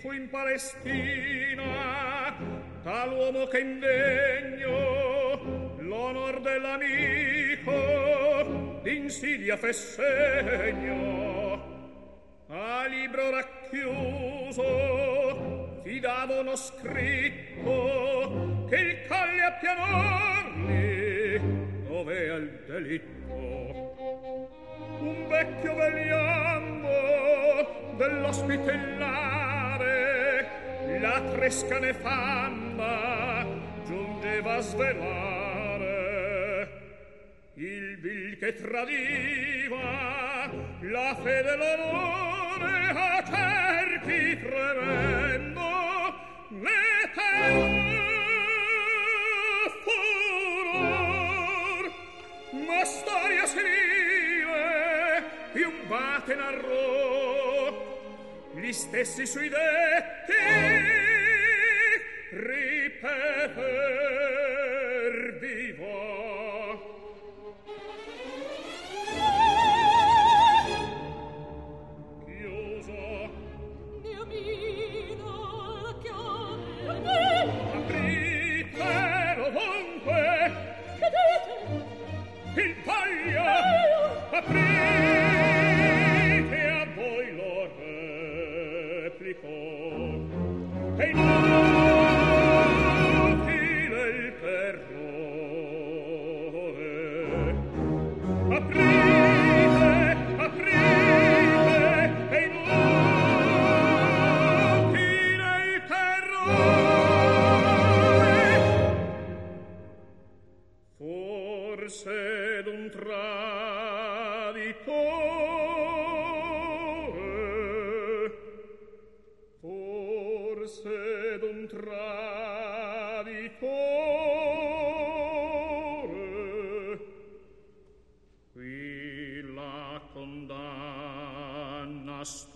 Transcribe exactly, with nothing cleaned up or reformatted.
fu in Palestina tal uomo che indegno l'onor dell'amico d'insidia fe segno. A libro racchiuso fidava uno scritto che il colle a pianorli dovea il delitto. Un vecchio vegliando dell'ospitellare la tresca nefanda giungeva a svelare. Il vil che tradiva la fede e l'onore a cerchi tremendo ne tenne furor. Ma storia senile piumbate narrò, gli stessi sui detti ripeter vivo. Chiuso Dio mio la chiave aprite ovunque che dite il paglio aprite a voi lo replico e inutile il terrore. Aprite, aprite e inutile il terrore. Forse d'un traditore, forse d'un traditore, qui la condanna sta.